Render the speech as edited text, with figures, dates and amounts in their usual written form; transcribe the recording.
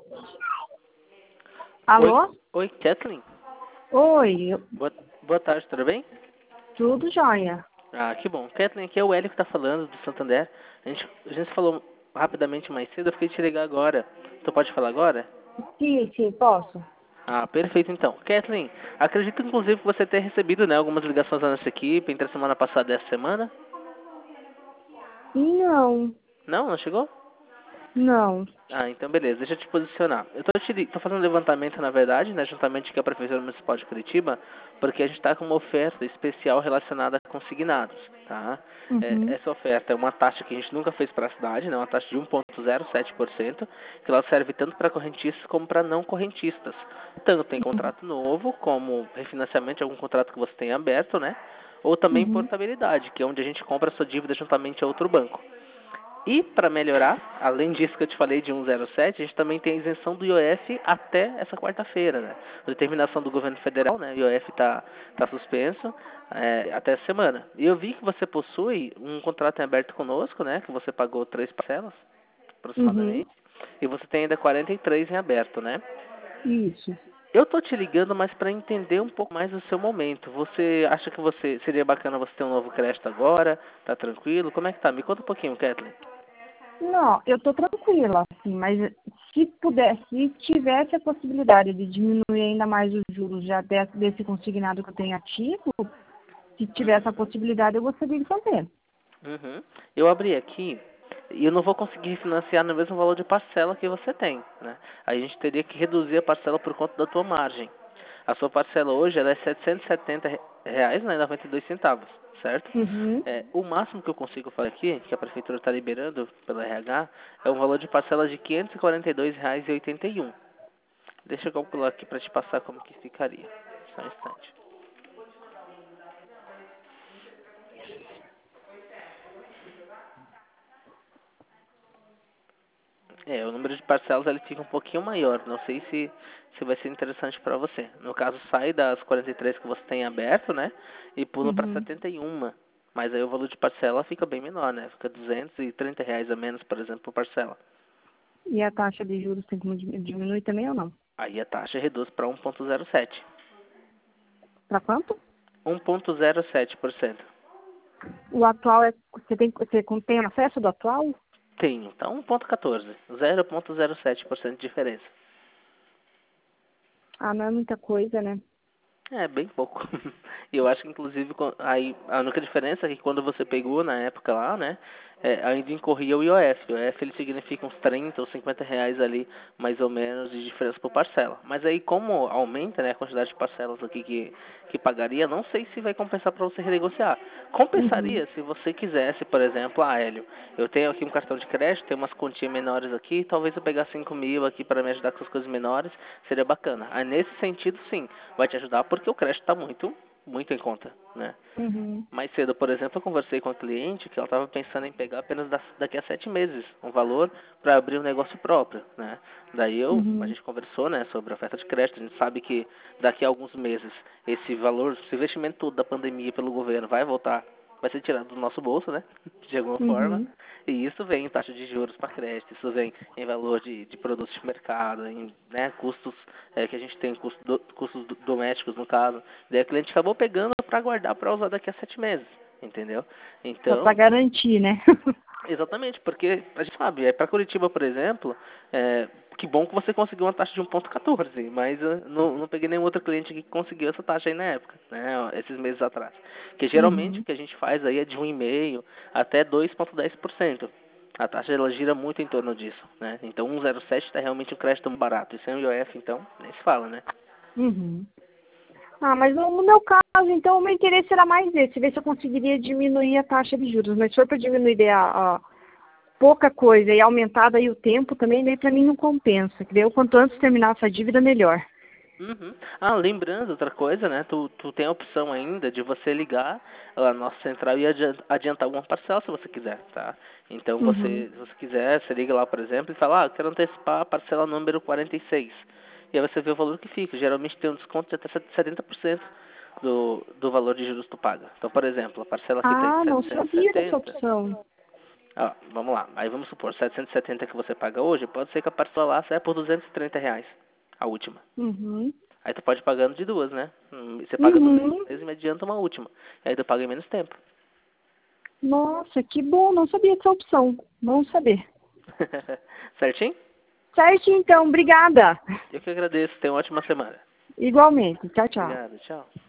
Oi, Alô? oi, Kathleen. Oi, Boa tarde, tudo bem? tudo jóia. Ah, que bom. Kathleen, aqui é o Hélio que tá falando, do Santander. A gente falou rapidamente mais cedo, eu fiquei te ligar agora. Tu pode falar agora? Sim, posso? Ah, perfeito então. Kathleen, acredito inclusive que você tenha recebido, né, algumas ligações da nossa equipe entre a semana passada e essa semana. Não, Não chegou? não. Ah, então beleza, deixa eu te posicionar. Tô fazendo um levantamento, na verdade, né, juntamente com a Prefeitura Municipal de Curitiba, porque a gente está com uma oferta especial relacionada a consignados, tá? Uhum, Essa oferta é uma taxa que a gente nunca fez para a cidade, né, uma taxa de 1,07%, que ela serve tanto para correntistas como para não correntistas. Tanto em contrato novo, como refinanciamento de algum contrato que você tenha aberto, né? Ou também em uhum. portabilidade, que é onde a gente compra a sua dívida juntamente a outro banco. E para melhorar, além disso que eu te falei de 107, a gente também tem a isenção do IOF até essa quarta-feira, né? A determinação do governo federal, né? O IOF tá suspenso até essa semana. E eu vi que você possui um contrato em aberto conosco, né? Que você pagou 3 parcelas, Uhum, aproximadamente. E você tem ainda 43 em aberto, né? isso. Eu tô te ligando, mas para entender um pouco mais do seu momento. Você acha que você seria bacana você ter um novo crédito agora? Tá tranquilo? Como é que tá? Me conta um pouquinho, Kathleen. Não, eu tô tranquila, assim, mas se tivesse a possibilidade de diminuir ainda mais os juros já desse consignado que eu tenho ativo, se tivesse a possibilidade, eu gostaria de fazer. Uhum. Eu abri aqui e eu não vou conseguir financiar no mesmo valor de parcela que você tem, né? A gente teria que reduzir a parcela por conta da tua margem. A sua parcela hoje ela é R$ 770, né, 92 centavos, certo? Uhum. O máximo que eu consigo fazer aqui, que a prefeitura está liberando pela RH, é um valor de parcela de R$ 542,81. Deixa eu calcular aqui para te passar como que ficaria. Só um instante. O número de parcelas ele fica um pouquinho maior. Não sei se vai ser interessante para você. No caso, sai das 43 que você tem aberto, né? E pula para Uhum. 71. Mas aí o valor de parcela fica bem menor, né? Fica R$ 230 a menos, por exemplo, por parcela. E a taxa de juros tem como diminuir também ou não? Aí a taxa reduz para 1,07. Para quanto? 1,07%. O atual você tem acesso do atual? Tenho, tá 1,14. 0,07% de diferença. Ah, não é muita coisa, né? É, bem pouco. E eu acho que, inclusive, aí, a única diferença é que quando você pegou na época lá, né, ainda incorria o IOF. O IOF ele significa uns 30 ou R$ 50 ali, mais ou menos, de diferença por parcela. Mas aí, como aumenta, né, a quantidade de parcelas aqui que pagaria, não sei se vai compensar para você renegociar. Uhum. Compensaria se você quisesse, por exemplo, Hélio, eu tenho aqui um cartão de crédito, tenho umas continhas menores aqui, talvez eu pegar 5.000 aqui para me ajudar com as coisas menores, seria bacana. Aí, nesse sentido, sim, vai te ajudar porque o crédito está muito em conta, né? Uhum. Mais cedo, por exemplo, eu conversei com a cliente que ela estava pensando em pegar apenas daqui a 7 meses um valor para abrir um negócio próprio, né? Daí a Uhum. gente conversou, né, sobre a oferta de crédito. A gente sabe que daqui a alguns meses esse valor, esse investimento todo da pandemia pelo governo vai voltar, vai ser tirado do nosso bolso, né? De alguma forma. Uhum. E isso vem em taxa de juros para crédito, isso vem em valor de produtos de mercado, em, né, custos que a gente tem, custos domésticos no caso. Daí a cliente acabou pegando para guardar para usar daqui a 7 meses, entendeu? Só para Então, garantir, né? exatamente, porque a gente sabe, para Curitiba, por exemplo, que bom que você conseguiu uma taxa de 1,14, mas eu não peguei nenhum outro cliente que conseguiu essa taxa aí na época, né, esses meses atrás. Que geralmente o Uhum. que a gente faz aí é de 1,5% até 2,10%. A taxa ela gira muito em torno disso, né? Então 1,07 está realmente um crédito barato. E sem o IOF, então, nem se fala, né? Uhum. Ah, mas no meu caso, então, o meu interesse era mais esse, ver se eu conseguiria diminuir a taxa de juros. Mas se for para diminuir a pouca coisa e aumentar daí o tempo, também daí para mim não compensa. Que daí eu, quanto antes terminar essa dívida, melhor. Uhum. Ah, lembrando outra coisa, né? Tu tem a opção ainda de você ligar a nossa central e adiantar alguma parcela se você quiser, tá? Então Uhum. se você quiser, você liga lá, por exemplo, e fala, eu quero antecipar a parcela número 46. E aí você vê o valor que fica. Geralmente tem um desconto de até 70% do valor de juros que tu paga. Então, por exemplo, a parcela aqui tá em Ah, não setecentos e sabia dessa setenta opção. Ó, vamos lá. Aí vamos supor, 770 que você paga hoje, pode ser que a parcela lá saia por R$ 230, a última. Uhum. Aí tu pode ir pagando de duas, né? Você paga Uhum. e me adianta uma última. E aí tu paga em menos tempo. Nossa, que bom, não sabia dessa opção. Bom saber. Certinho? Certo, então, obrigada. Eu que agradeço. Tenha uma ótima semana. Igualmente. Tchau, tchau. Obrigado. Tchau.